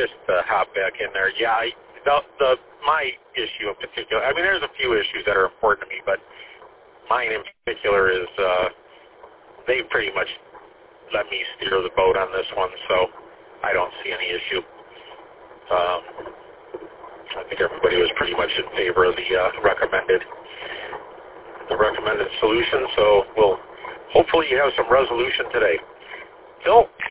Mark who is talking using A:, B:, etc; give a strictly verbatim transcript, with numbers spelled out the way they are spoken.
A: just to hop back in there, yeah, I, the, the my issue in particular, I mean, there's a few issues that are important to me, but mine in particular is uh, they pretty much let me steer the boat on this one, so I don't see any issue. Um, I think everybody was pretty much in favor of the uh, recommended the recommended solution, so we'll hopefully you have some resolution today. Phil,